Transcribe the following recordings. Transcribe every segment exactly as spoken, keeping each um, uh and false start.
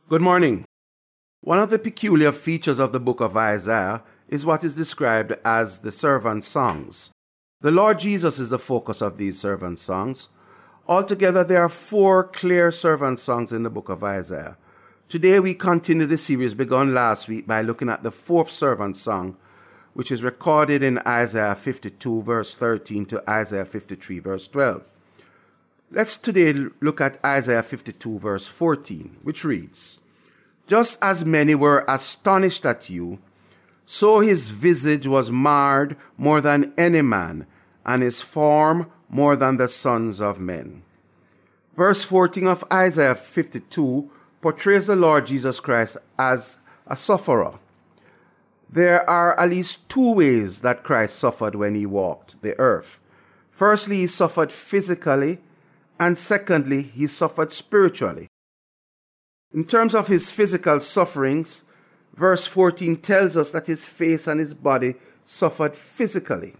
Good morning. One of the peculiar features of the book of Isaiah is what is described as the servant songs. The Lord Jesus is the focus of these servant songs. Altogether, there are four clear servant songs in the book of Isaiah. Today, we continue the series begun last week by looking at the fourth servant song, which is recorded in Isaiah fifty-two, verse thirteen to Isaiah fifty-three, verse twelve. Let's today look at Isaiah fifty-two, verse fourteen, which reads, "Just as many were astonished at you, so his visage was marred more than any man, and his form more than the sons of men." Verse fourteen of Isaiah fifty-two portrays the Lord Jesus Christ as a sufferer. There are at least two ways that Christ suffered when he walked the earth. Firstly, he suffered physically, and secondly, he suffered spiritually. In terms of his physical sufferings, verse fourteen tells us that his face and his body suffered physically.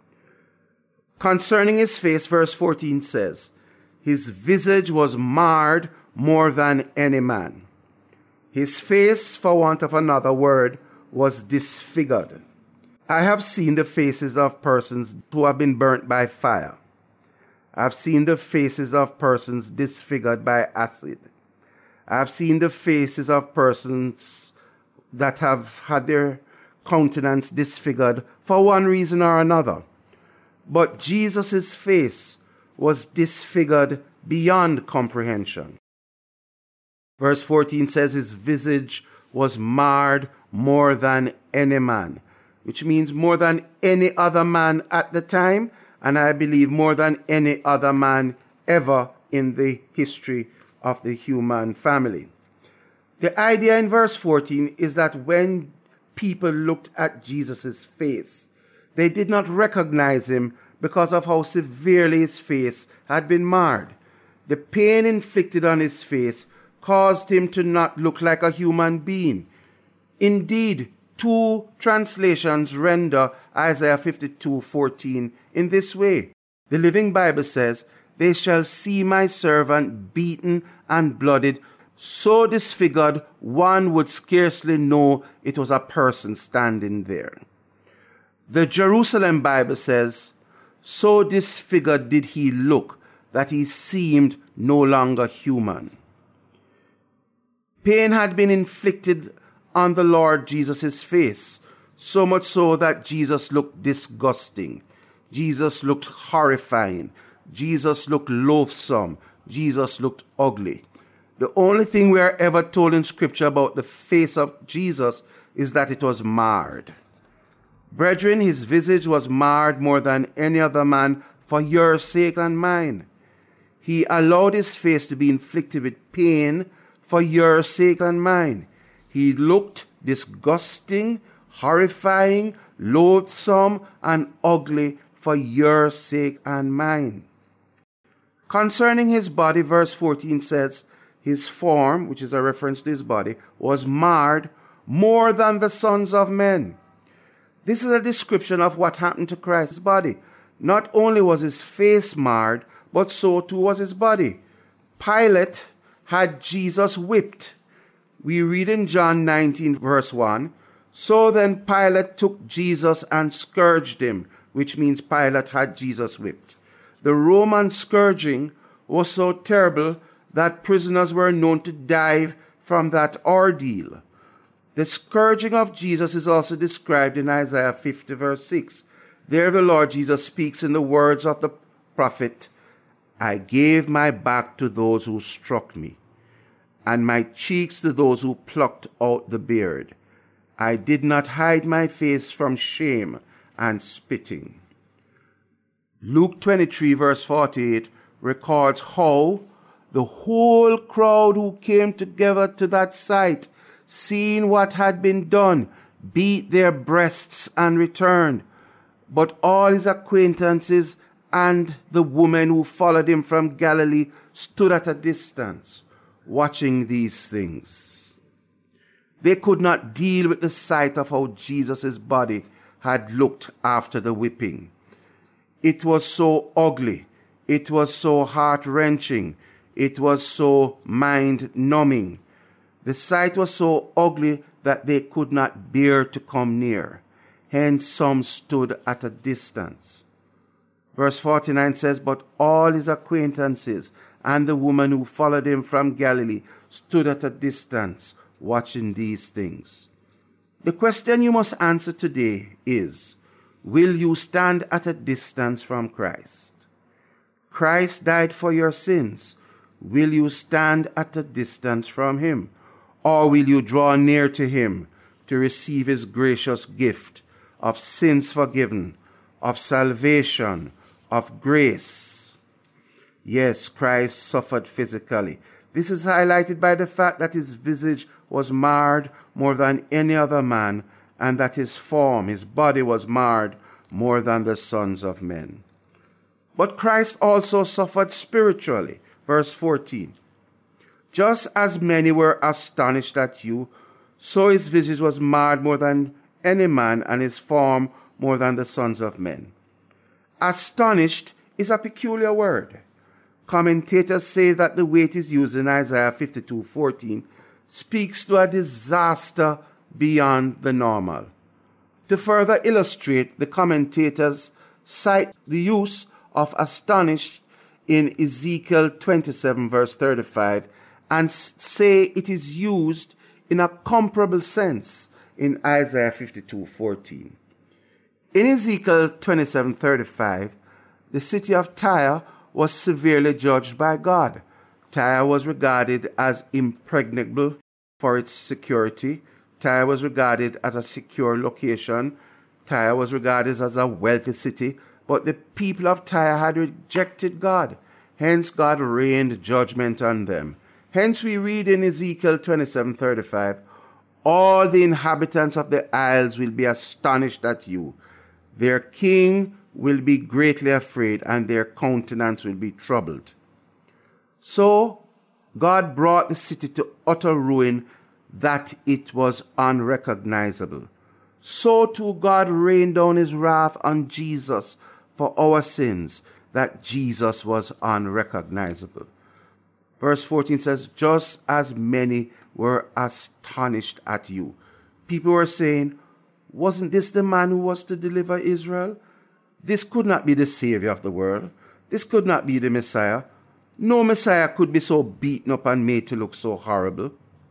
Concerning his face, verse fourteen says, "His visage was marred more than any man." His face, for want of another word, was disfigured. I have seen the faces of persons who have been burnt by fire. I've seen the faces of persons disfigured by acid. I've seen the faces of persons that have had their countenance disfigured for one reason or another. But Jesus' face was disfigured beyond comprehension. Verse fourteen says his visage was marred more than any man, which means more than any other man at the time, and I believe more than any other man ever in the history of the human family. The idea in verse fourteen is that when people looked at Jesus' face, they did not recognize him because of how severely his face had been marred. The pain inflicted on his face caused him to not look like a human being. Indeed, two translations render Isaiah fifty-two fourteen in this way. The Living Bible says, "They shall see my servant beaten and blooded, so disfigured one would scarcely know it was a person standing there." The Jerusalem Bible says, "So disfigured did he look that he seemed no longer human." Pain had been inflicted on the Lord Jesus' face, so much so that Jesus looked disgusting. Jesus looked horrifying. Jesus looked loathsome. Jesus looked ugly. The only thing we are ever told in Scripture about the face of Jesus is that it was marred. Brethren, his visage was marred more than any other man for your sake and mine. He allowed his face to be inflicted with pain for your sake and mine. He looked disgusting, horrifying, loathsome, and ugly for your sake and mine. Concerning his body, verse fourteen says, his form, which is a reference to his body, was marred more than the sons of men. This is a description of what happened to Christ's body. Not only was his face marred, but so too was his body. Pilate had Jesus whipped. We read in John nineteen, verse one, "So then Pilate took Jesus and scourged him," which means Pilate had Jesus whipped. The Roman scourging was so terrible that prisoners were known to die from that ordeal. The scourging of Jesus is also described in Isaiah fifty, verse six. There the Lord Jesus speaks in the words of the prophet, "I gave my back to those who struck me, and my cheeks to those who plucked out the beard. I did not hide my face from shame and spitting." Luke twenty-three, verse forty-eight, records how the whole crowd who came together to that sight, seeing what had been done, beat their breasts and returned. But all his acquaintances and the woman who followed him from Galilee stood at a distance, watching these things. They could not deal with the sight of how Jesus' body had looked after the whipping. It was so ugly. It was so heart-wrenching. It was so mind-numbing. The sight was so ugly that they could not bear to come near. Hence some stood at a distance. Verse forty-nine says, But all his acquaintances and the woman who followed him from Galilee stood at a distance, watching these things. The question you must answer today is, will you stand at a distance from Christ? Christ died for your sins. Will you stand at a distance from him? Or will you draw near to him to receive his gracious gift of sins forgiven, of salvation, of grace? Yes, Christ suffered physically. This is highlighted by the fact that his visage was marred more than any other man, and that his form, his body was marred more than the sons of men. But Christ also suffered spiritually. Verse fourteen. Just as many were astonished at you, so his visage was marred more than any man, and his form more than the sons of men. Astonished is a peculiar word. Commentators say that the way it is used in Isaiah fifty-two fourteen speaks to a disaster beyond the normal. To further illustrate, the commentators cite the use of astonished in Ezekiel twenty-seven verse thirty-five and say it is used in a comparable sense in Isaiah fifty-two fourteen. In Ezekiel twenty-seven thirty-five, the city of Tyre was severely judged by God. Tyre was regarded as impregnable for its security. Tyre was regarded as a secure location. Tyre was regarded as a wealthy city. But the people of Tyre had rejected God. Hence God rained judgment on them. Hence we read in Ezekiel twenty-seven thirty-five, all the inhabitants of the isles will be astonished at you. Their king will be greatly afraid, and their countenance will be troubled. So God brought the city to utter ruin, that it was unrecognizable. So too God rained down his wrath on Jesus for our sins, that Jesus was unrecognizable. Verse fourteen says, just as many were astonished at you. People were saying, wasn't this the man who was to deliver Israel? This could not be the Savior of the world. This could not be the Messiah. No Messiah could be so beaten up and made to look so horrible.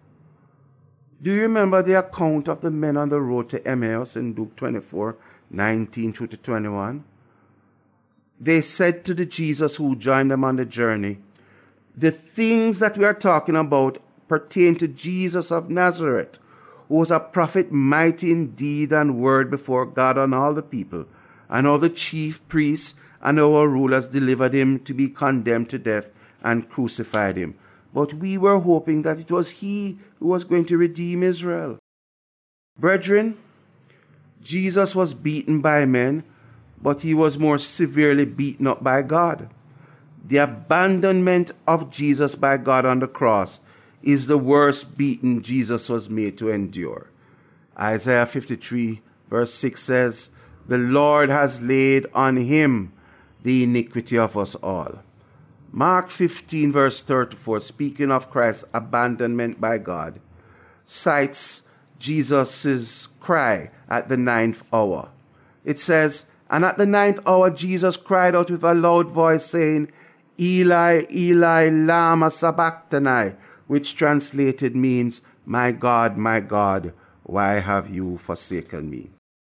Do you remember the account of the men on the road to Emmaus in Luke twenty-four, nineteen through to twenty-one? They said to the Jesus who joined them on the journey, the things that we are talking about pertain to Jesus of Nazareth, who was a prophet mighty in deed and word before God and all the people. And all the chief priests and our rulers delivered him to be condemned to death and crucified him. But we were hoping that it was he who was going to redeem Israel. Brethren, Jesus was beaten by men, but he was more severely beaten up by God. The abandonment of Jesus by God on the cross is the worst beating Jesus was made to endure. Isaiah fifty-three verse six says, the Lord has laid on him the iniquity of us all. Mark fifteen verse thirty-four, speaking of Christ's abandonment by God, cites Jesus' cry at the ninth hour. It says, and at the ninth hour Jesus cried out with a loud voice, saying, Eli, Eli, lama sabachthani, which translated means, my God, my God, why have you forsaken me?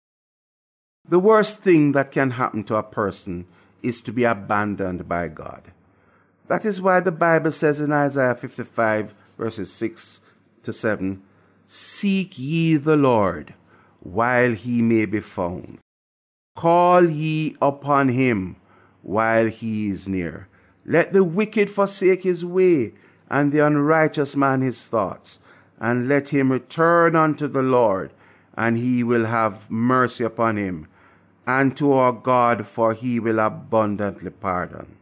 The worst thing that can happen to a person is to be abandoned by God. That is why the Bible says in Isaiah fifty-five, verses six to seven, seek ye the Lord while he may be found. Call ye upon him while he is near. Let the wicked forsake his way, and the unrighteous man his thoughts, and let him return unto the Lord, and he will have mercy upon him, and to our God, for he will abundantly pardon.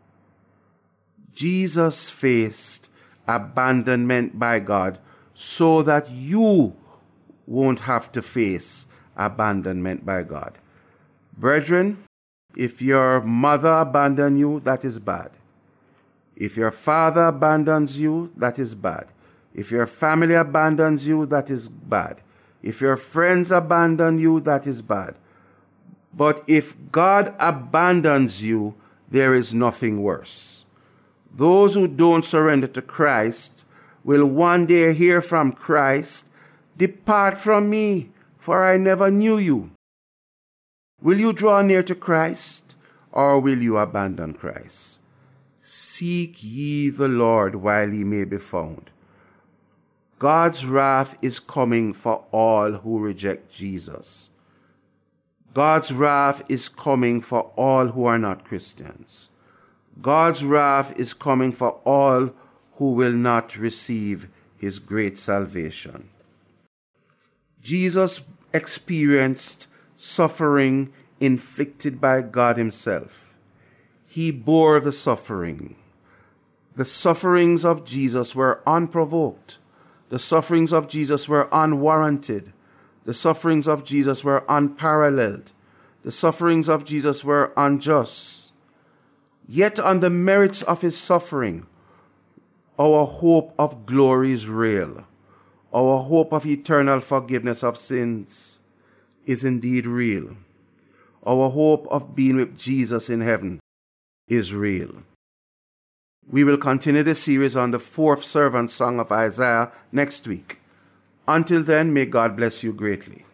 Jesus faced abandonment by God so that you won't have to face abandonment by God. Brethren, if your mother abandons you, that is bad. If your father abandons you, that is bad. If your family abandons you, that is bad. If your friends abandon you, that is bad. But if God abandons you, there is nothing worse. Those who don't surrender to Christ will one day hear from Christ, "Depart from me, for I never knew you." Will you draw near to Christ, or will you abandon Christ? Seek ye the Lord while he may be found. God's wrath is coming for all who reject Jesus. God's wrath is coming for all who are not Christians. God's wrath is coming for all who will not receive his great salvation. Jesus experienced suffering inflicted by God himself. He bore the suffering. The sufferings of Jesus were unprovoked. The sufferings of Jesus were unwarranted. The sufferings of Jesus were unparalleled. The sufferings of Jesus were unjust. Yet on the merits of his suffering, our hope of glory is real. Our hope of eternal forgiveness of sins is indeed real. Our hope of being with Jesus in heaven is real. We will continue the series on the fourth servant song of Isaiah next week. Until then, may God bless you greatly.